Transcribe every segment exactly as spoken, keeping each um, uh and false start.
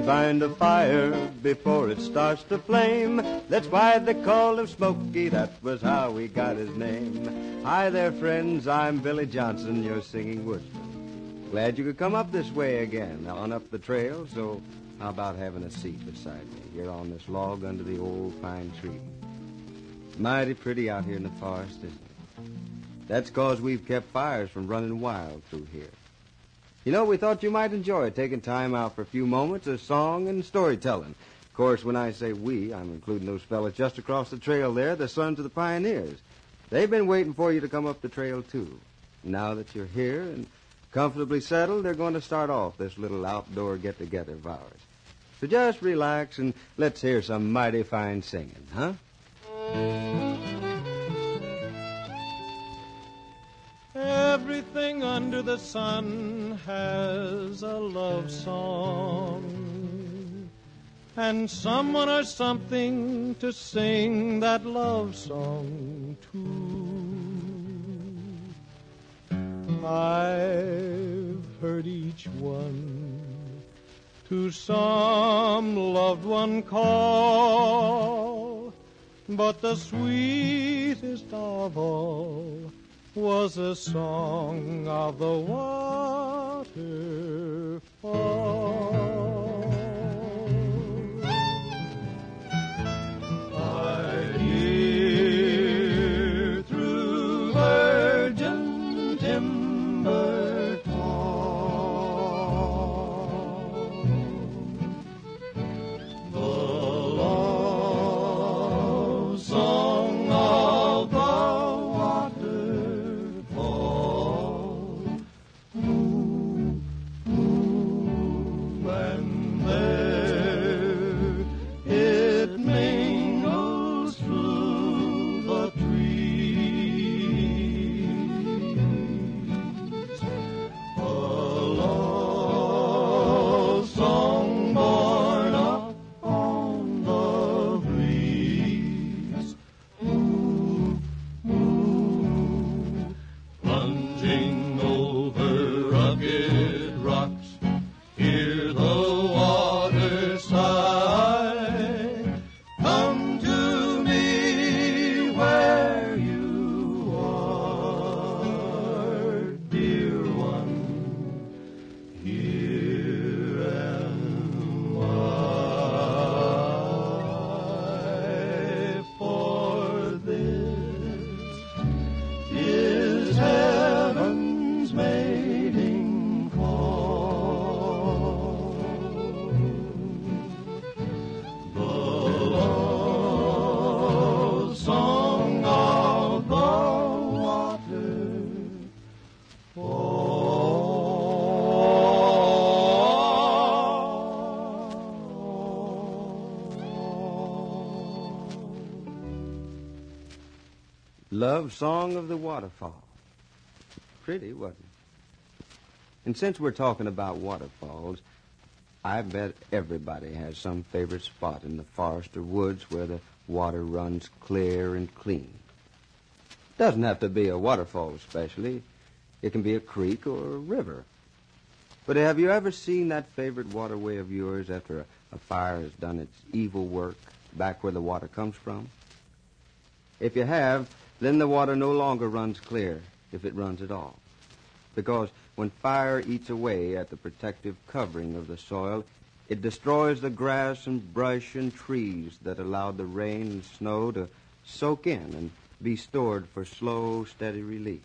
find a fire before it starts to flame. That's why they called him Smokey, that was how he got his name. Hi there, friends, I'm Billy Johnson, your singing woodsman. Glad you could come up this way again, on up the trail, so how about having a seat beside me here on this log under the old pine tree? Mighty pretty out here in the forest, isn't it? That's 'cause we've kept fires from running wild through here. You know, we thought you might enjoy taking time out for a few moments of song and storytelling. Of course, when I say we, I'm including those fellas just across the trail there, the Sons of the Pioneers. They've been waiting for you to come up the trail, too. Now that you're here and comfortably settled, they're going to start off this little outdoor get-together of ours. So just relax and let's hear some mighty fine singing, huh? Everything under the sun has a love song, and someone or something to sing that love song to. I've heard each one to some loved one call, but the sweetest of all was a song of the waterfall. I hear through virgin timber tall the love song of the Love Song of the Waterfall. Pretty, wasn't it? And since we're talking about waterfalls, I bet everybody has some favorite spot in the forest or woods where the water runs clear and clean. Doesn't have to be a waterfall especially. It can be a creek or a river. But have you ever seen that favorite waterway of yours after a, a fire has done its evil work back where the water comes from? If you have, then the water no longer runs clear, if it runs at all. Because when fire eats away at the protective covering of the soil, it destroys the grass and brush and trees that allowed the rain and snow to soak in and be stored for slow, steady release.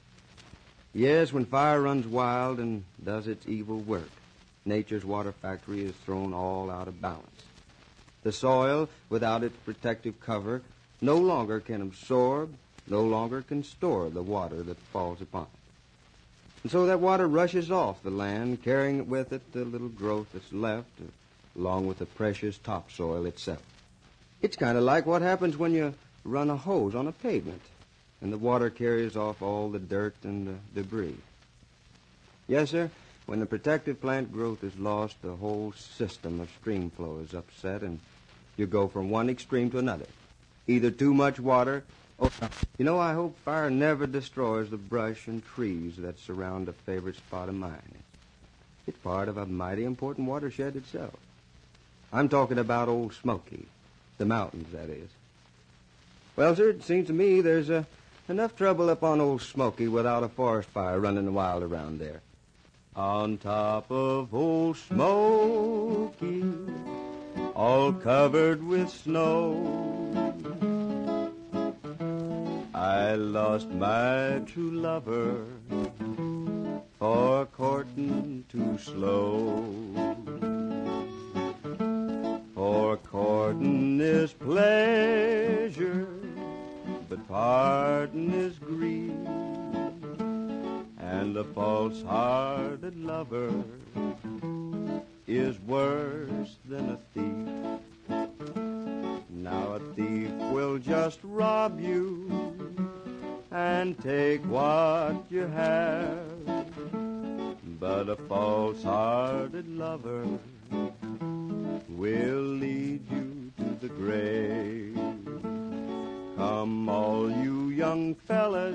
Yes, when fire runs wild and does its evil work, nature's water factory is thrown all out of balance. The soil, without its protective cover, no longer can absorb, no longer can store the water that falls upon it. And so that water rushes off the land, carrying with it the little growth that's left, along with the precious topsoil itself. It's kind of like what happens when you run a hose on a pavement, and the water carries off all the dirt and the debris. Yes, sir, when the protective plant growth is lost, the whole system of stream flow is upset, and you go from one extreme to another. Either too much water, or... You know, I hope fire never destroys the brush and trees that surround a favorite spot of mine. It's part of a mighty important watershed itself. I'm talking about Old Smoky. The mountains, that is. Well, sir, it seems to me there's uh, enough trouble up on Old Smoky without a forest fire running wild around there. On top of Old Smoky, all covered with snow, I lost my true lover for courting too slow. For courting is pleasure, but parting is grief, and a false-hearted lover is worse than a thief. Now a thief will just rob you and take what you have, but a false-hearted lover will lead you to the grave. Come, all you young fellas,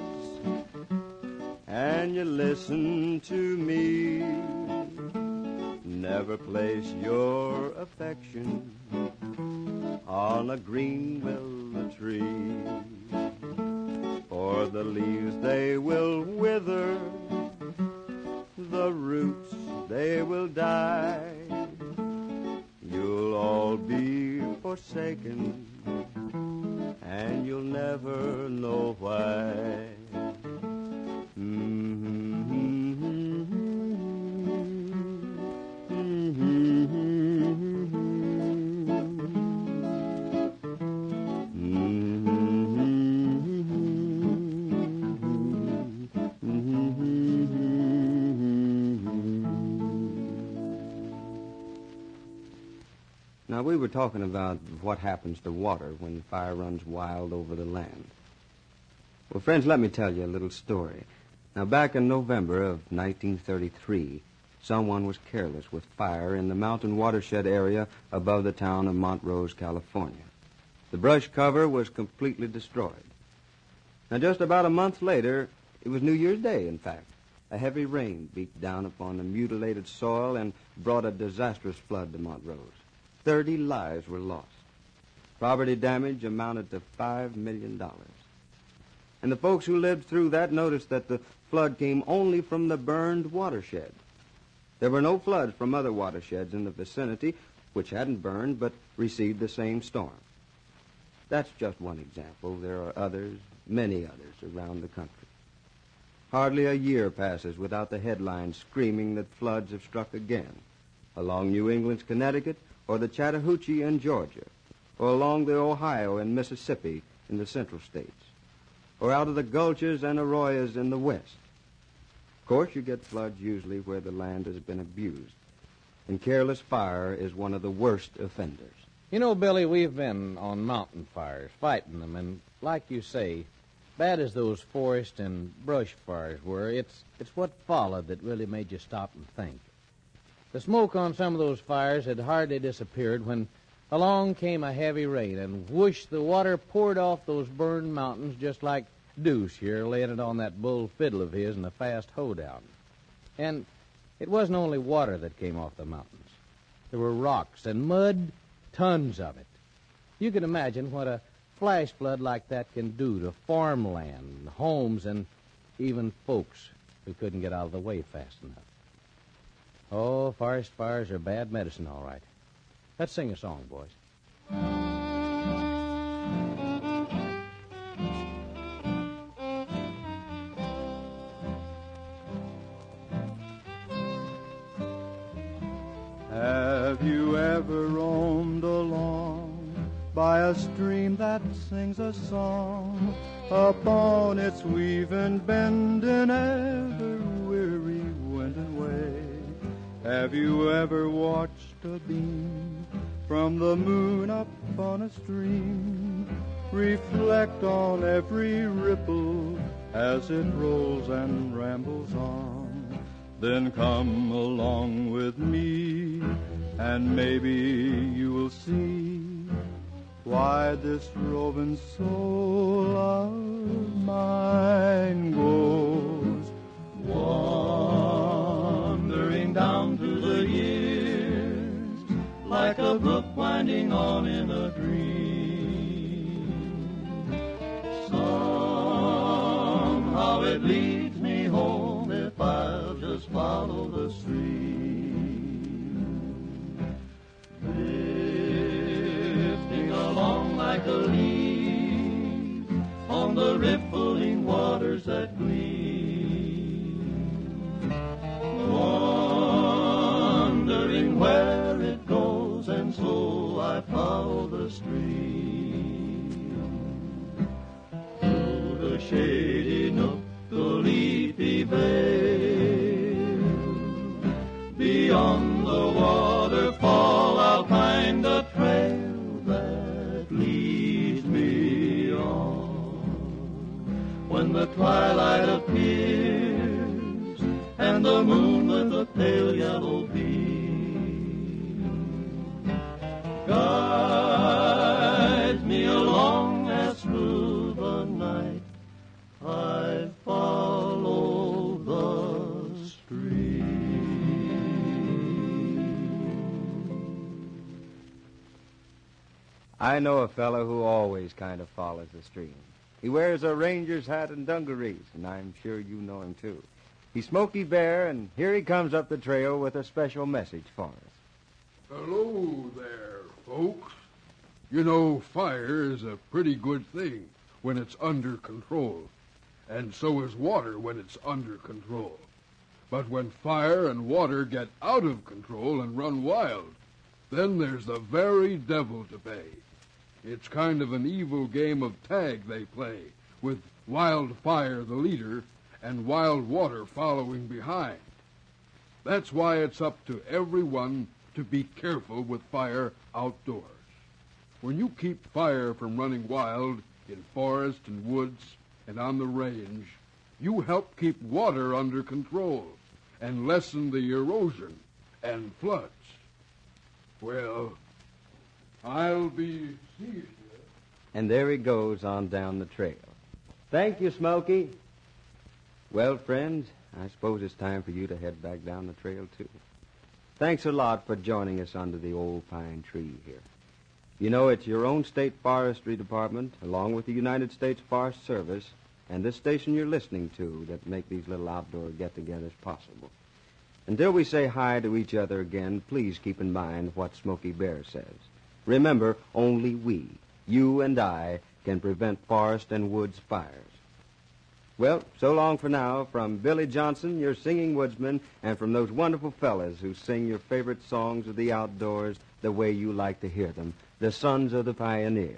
and you listen to me. Never place your affection on a green willow tree, for the leaves they will wither, the roots they will die. You'll all be forsaken, and you'll never know why. Now, we were talking about what happens to water when fire runs wild over the land. Well, friends, let me tell you a little story. Now, back in November of nineteen thirty-three, someone was careless with fire in the mountain watershed area above the town of Montrose, California. The brush cover was completely destroyed. Now, just about a month later, it was New Year's Day, in fact. A heavy rain beat down upon the mutilated soil and brought a disastrous flood to Montrose. Thirty lives were lost. Property damage amounted to five million dollars. And the folks who lived through that noticed that the flood came only from the burned watershed. There were no floods from other watersheds in the vicinity which hadn't burned but received the same storm. That's just one example. There are others, many others, around the country. Hardly a year passes without the headlines screaming that floods have struck again along New England's Connecticut, or the Chattahoochee in Georgia, or along the Ohio and Mississippi in the central states, or out of the gulches and arroyos in the west. Of course, you get floods usually where the land has been abused, and careless fire is one of the worst offenders. You know, Billy, we've been on mountain fires, fighting them, and like you say, bad as those forest and brush fires were, it's it's what followed that really made you stop and think. The smoke on some of those fires had hardly disappeared when along came a heavy rain, and whoosh, the water poured off those burned mountains just like Deuce here laying it on that bull fiddle of his in a fast hoedown. And it wasn't only water that came off the mountains. There were rocks and mud, tons of it. You can imagine what a flash flood like that can do to farmland, homes, and even folks who couldn't get out of the way fast enough. Oh, forest fires are bad medicine, all right. Let's sing a song, boys. Have you ever roamed along by a stream that sings a song upon its weave and bend in ever weary wind and wave? Have you ever watched a beam from the moon up on a stream reflect on every ripple as it rolls and rambles on? Then come along with me, and maybe you will see why this roving soul of mine goes wandering down through the years like a brook winding on in a dream. Somehow it leads me home if I'll just follow the stream. Drifting along like a leaf on the rippling waters that gleam. Wondering where it goes, and so I follow the stream. Through the shady nook, the leafy vale, beyond the waterfall, I'll find a trail that leads me on. When the twilight appears, and the moon with a pale yellow beam guides me along as through the night I follow the stream. I know a fellow who always kind of follows the stream. He wears a ranger's hat and dungarees, and I'm sure you know him, too. He's Smokey Bear, and here he comes up the trail with a special message for us. Hello there, folks. You know, fire is a pretty good thing when it's under control, and so is water when it's under control. But when fire and water get out of control and run wild, then there's the very devil to pay. It's kind of an evil game of tag they play, with wildfire the leader and wild water following behind. That's why it's up to everyone to be careful with fire outdoors. When you keep fire from running wild in forest and woods and on the range, you help keep water under control and lessen the erosion and floods. Well, I'll be seeing you. And there he goes on down the trail. Thank you, Smokey. Well, friends, I suppose it's time for you to head back down the trail, too. Thanks a lot for joining us under the old pine tree here. You know, it's your own state forestry department, along with the United States Forest Service, and this station you're listening to that make these little outdoor get-togethers possible. Until we say hi to each other again, please keep in mind what Smokey Bear says. Remember, only we, you and I, can prevent forest and woods fires. Well, so long for now from Billy Johnson, your singing woodsman, and from those wonderful fellas who sing your favorite songs of the outdoors the way you like to hear them, the Sons of the Pioneers.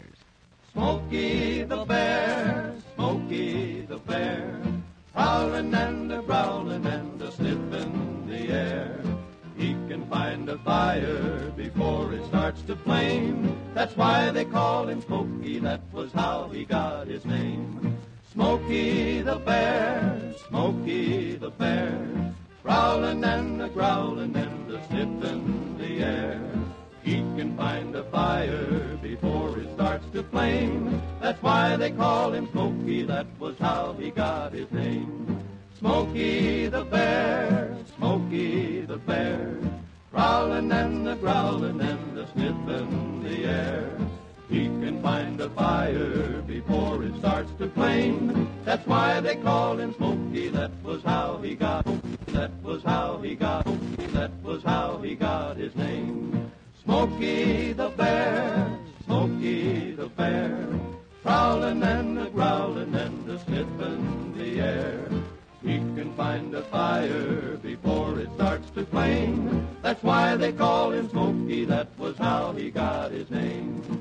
Smokey the Bear, Smokey the Bear, prowling and a-growling and a-sniffing the air. He can find a fire before it starts to flame. That's why they call him Smokey, that was how he got his name. Smokey the Bear, Smokey the Bear, prowling and a-growling and a-sniffing the air. He can find a fire before it starts to flame. That's why they call him Smokey, that was how he got his name. Smokey the Bear, Smokey the Bear, prowling and a-growling and a-sniffing the air. He can find a fire before it starts to flame. That's why they call him Smokey, that was how he got, that was how he got, that was how he got his name. Smokey the Bear, Smokey the Bear, prowling and a-growling and a-sniffing the air. He can find a fire before it starts to flame. That's why they call him Smokey, that was how he got his name.